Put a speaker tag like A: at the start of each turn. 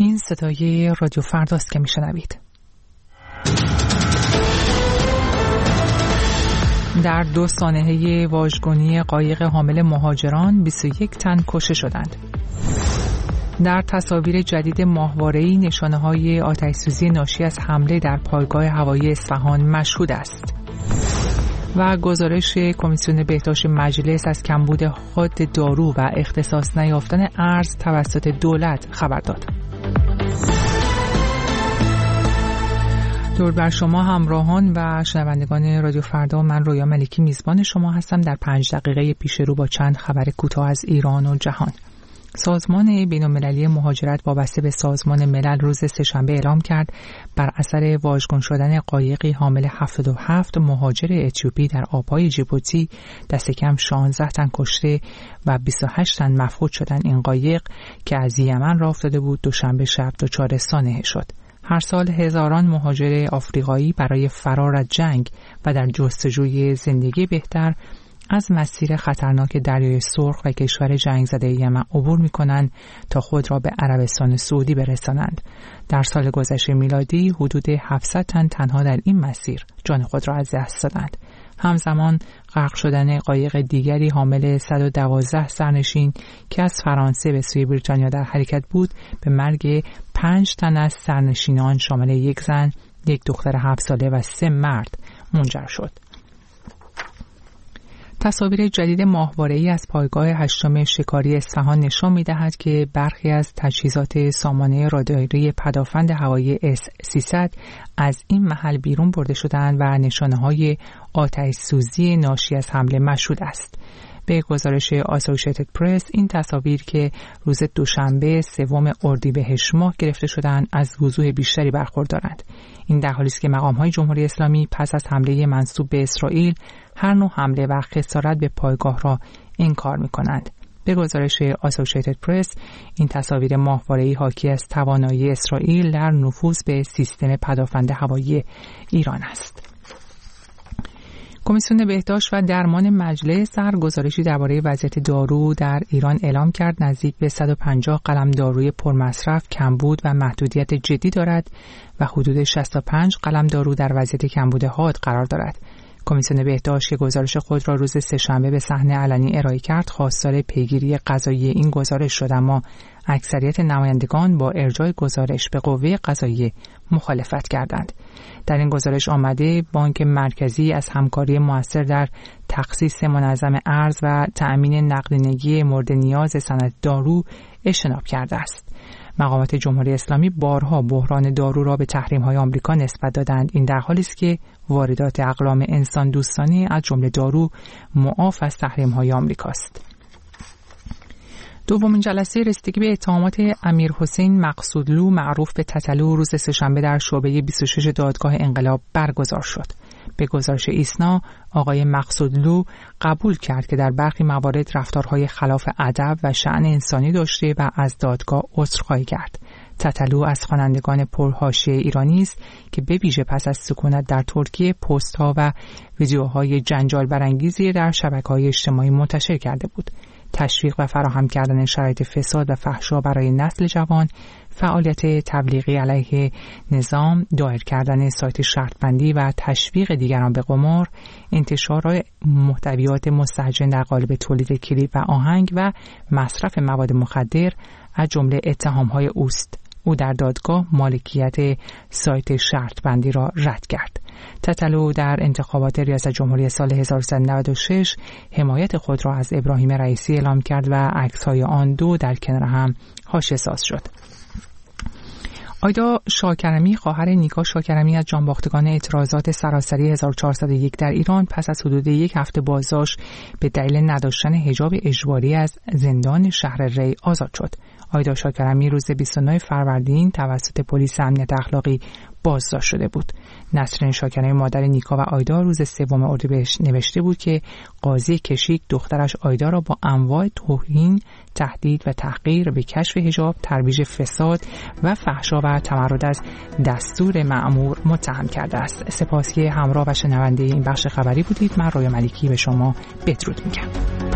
A: این صدای رادیو فرداست که میشنوید. در 2 سانحه واژگونی قایق حامل مهاجران 21 تن کشته شدند. در تصاویر جدید ماهواره‌ای نشانه‌های آتش‌سوزی ناشی از حمله در پایگاه هوایی اصفهان مشهود است. و گزارش کمیسیون بهداشت مجلس از کمبود حاد دارو و اختصاص نیافتن ارز توسط دولت خبر داد. درود بر شما همراهان و شنوندگان رادیو فردا، من رویا ملکی میزبان شما هستم در 5 دقیقه پیش رو با چند خبر کوتاه از ایران و جهان. سازمان بین‌المللی مهاجرت وابسته به سازمان ملل روز سه‌شنبه اعلام کرد بر اثر واژگون شدن قایقی حامل 77 مهاجر اتیوپی در آبهای جیبوتی دست کم 16 تن کشته و 28 تن مفقود شدن. این قایق که از یمن راه افتاده بود دوشنبه شب دچار سانحه شد. هر سال هزاران مهاجر آفریقایی برای فرار از جنگ و در جستجوی زندگی بهتر از مسیر خطرناک دریای سرخ و کشور جنگ زده یمن عبور می‌کنند تا خود را به عربستان سعودی برسانند. در سال گذشته میلادی حدود 700 تن تنها در این مسیر جان خود را از دست دادند. همزمان غرق شدن قایق دیگری حامل 112 سرنشین که از فرانسه به سوی بریتانیا در حرکت بود به مرگ 5 تن از سرنشینان شامل 1 زن، 1 دختر 7 ساله و 3 مرد منجر شد. تصاویر جدید ماهواره‌ای از پایگاه 8 شکاری اصفهان نشان می‌دهد که برخی از تجهیزات سامانه راداری پدافند هوایی S-300 از این محل بیرون برده شدند و نشانه‌های آتش‌سوزی ناشی از حمله مشهود است. به گزارش آسوشیتد پرس، این تصاویر که روز دوشنبه 3 اردیبهشت ماه گرفته شدند از وضوح بیشتری برخوردارند. این در حالی است که مقام‌های جمهوری اسلامی پس از حمله منسوب به اسرائیل هر نوع حمله و خسارت به پایگاه را انکار می‌کنند. به گزارش آسوشیتد پرس، این تصاویر ماهواره‌ای حاکی از توانایی اسرائیل در نفوذ به سیستم پدافند هوایی ایران است. کمیسیون بهداشت و درمان مجلس در گزارشی درباره وضعیت دارو در ایران اعلام کرد نزدیک به 150 قلم داروی پرمصرف کمبود و محدودیت جدی دارد و حدود 65 قلم دارو در وضعیت کمبود حاد قرار دارد. کمیسیون بهداشت که گزارش خود را روز سه‌شنبه به صحنه علنی ارائه کرد خواستار پیگیری قضایی این گزارش شد، اما اکثریت نمایندگان با ارجاع گزارش به قوه قضاییه مخالفت کردند. در این گزارش آمده بانک مرکزی از همکاری مؤثر در تخصیص منظم ارز و تأمین نقدینگی مورد نیاز صنعت دارو اجتناب کرده است. مقامات جمهوری اسلامی بارها بحران دارو را به تحریم‌های آمریکا نسبت دادند. این در حالی است که واردات اقلام انسان دوستانه از جمله دارو معاف از تحریم‌های آمریکاست. دومین جلسه رسیدگی به اتهامات امیرحسین مقصودلو معروف به تتلو روز سه‌شنبه در شعبه 26 دادگاه انقلاب برگزار شد. به گزارش ایسنا، آقای مقصودلو قبول کرد که در برخی موارد رفتارهای خلاف ادب و شأن انسانی داشته و از دادگاه عذرخواهی کرد. تتلو از خوانندگان پرحاشیه ایرانی است که به ویژه پس از سکونت در ترکیه پست‌ها و ویدیوهای جنجال برانگیزی در شبکه‌های اجتماعی منتشر کرده بود. تشویق و فراهم کردن شرایط فساد و فحشا برای نسل جوان، فعالیت تبلیغی علیه نظام، دایر کردن سایت شرطبندی و تشویق دیگران به قمار، انتشار محتویات مستهجن در قالب تولید کلیپ و آهنگ و مصرف مواد مخدر از جمله اتهام‌های اوست. او در دادگاه مالکیت سایت شرطبندی را رد کرد. تتلو در انتخابات ریاست جمهوری سال 1396 حمایت خود را از ابراهیم رئیسی اعلام کرد و عکس‌های آن دو در کنار هم حاشیه‌ساز شد. آیدا شاکرمی خواهر نیکا شاکرمی از جانباختگان اعتراضات سراسری 1401 در ایران پس از حدود 1 هفته بازداشت به دلیل نداشتن حجاب اجباری از زندان شهر ری آزاد شد. آیدا شاکرمی روز 29 فروردین توسط پلیس امنیت اخلاقی بازداشت شده بود. نسرین شاکرمی مادر نیکا و آیدا روز 3 اردیبهشت نوشته بود که قاضی کشیک دخترش آیدا را با انواع توهین، تهدید و تحقیر به کشف حجاب، ترویج فساد و فحشا و تمرد از دستور مأمور متهم کرده است. سپاس که همراه و شنونده این بخش خبری بودید. من رویا ملکی به شما بدرود میگم.